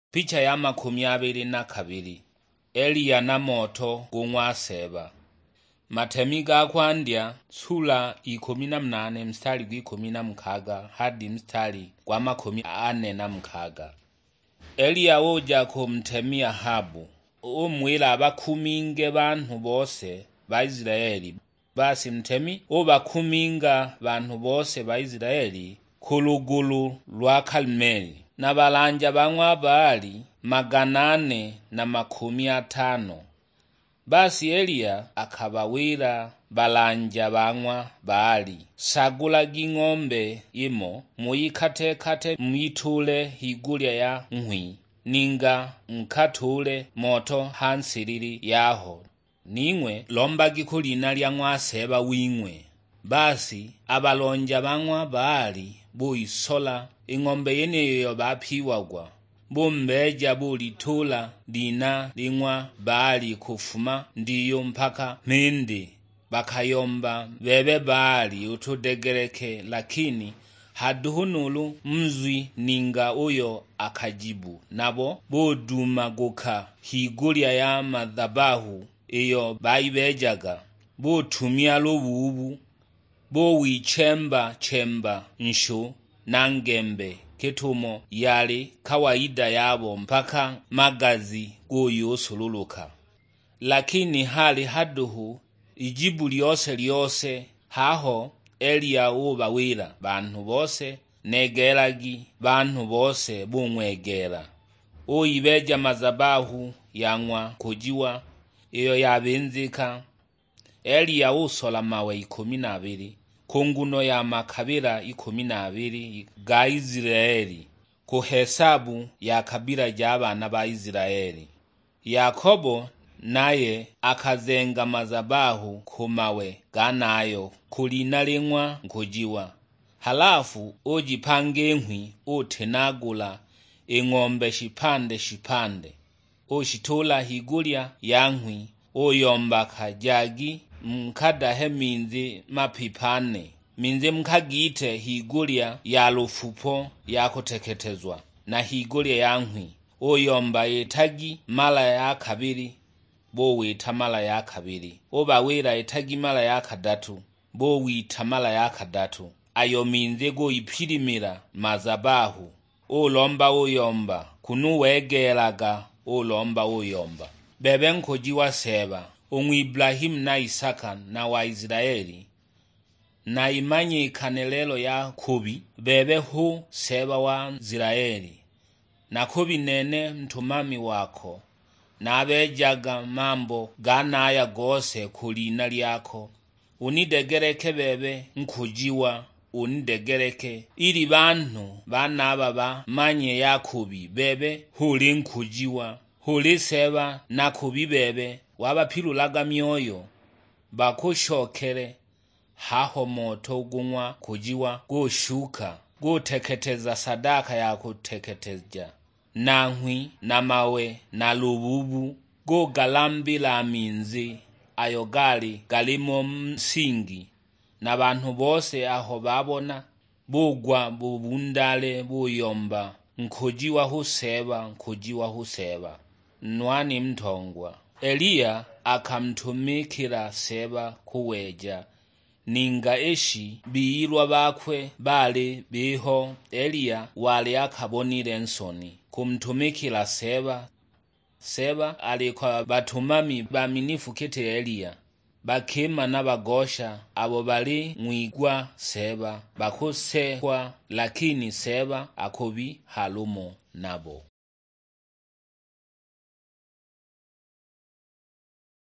Picha ya 22. Eliya na moto gung'wa Seba. Matemi gakwandya sura 18 mstari 16 hadi mstari wa 46. Eliya woja ku mtemi Ahabu umwila abakuminge bantu bose ba Israeli. Basi mtemi obakuminga bantu bose ba Israeli ku lugulu lwa Karumeli, na balanja bang'wa Baali 450. Basi Eliya akabawira balanja bang'wa Baali, sagulagi ng'ombe imo muyikatekate mwitule higulya ya nhwi, ninga mkatule moto hansilili yaho, ning'we lombagi ku lina lya ng'wa Seba wing'we. Basi abalonja bang'wa Baali buisola ing'ombe yeneyo bapiwagwa, bumbeja bulitula lina ling'wa Baali kufuma ndiyo mpaka mindi. Bakayomba bebe Baali utudegereke, lakini haduhunulu mzwi ninga uyo akajibu. Nabo boduma guka higulya ya madhabahu iyo baibejaga, botumya lububu, bowichemba nshu na ngembe kitumo yali kawaida yabo mpaka magazi goyosululuka. Lakini hali haduhu ijibu lyose haho Eliya ubawira bantu bose negelagi bantu bose bumwegera. Uyibeja mazabahu yang'wa kujiwa iyo yabinzika. Eliya usola mawe 12 kunguno ya makabila 12 ga Israeli, kuhesabu ya kabila jabana ba Israeli. Yakobo naye akazenga mazabahu kumawe ganayo kulina ling'wa nkujiwa. Halafu ujipange nhwi utenagula ing'ombe shipande, ushitula higulya ya nhwi, uyomba kajagi mkadahe minzi mapipane, minzi mkagite higulya ya lufupo ya kuteketezwa, na higulya ya nhwi uyomba etagi mala ya kabili, bowita mala ya kabili. Ubawira etagi mala ya kadatu, bowita mala ya kadatu. Ayo minzi goyipilimila mazabahu, ulomba uyomba kunuwegelaga ulomba uyomba. Bebe nkujiwa Seba umwi Ibrahimu na Isaka na wa Israeli, na imanyikane lelo ya kubi bebe hu Seba wa Israeli, na kubi nene mtumami wako, na abejaga mambo ganaya gose kulina lyako. Unidegereke bebe nkujiwa, unidegereke ili bantu banaba bamanye yakubi bebe huli nkujiwa. Huli Seba na kubi bebe wabapilulaga myoyo, bakushokele haho moto gung'wa kujiwa gushuka guteketeza sadaka ya kuteketeja, na nhwi na mawe na lububu gugalambila minzi ayo galimo msingi. Na bantu bose aho babona bugwa bubundale buyomba nkujiwa hu Seba nwani mtongwa. Eliya akamtumikila Seba kuweja, ninga eshi biyilwa bakwe bali biho. Eliya wali akabonile nsoni kumtumikila Seba. Seba alikuwa batumami baminifu kete Eliya, bakima na bagosha abo bali mwigwa Seba bakusekwa, lakini Seba akubi halumo nabo.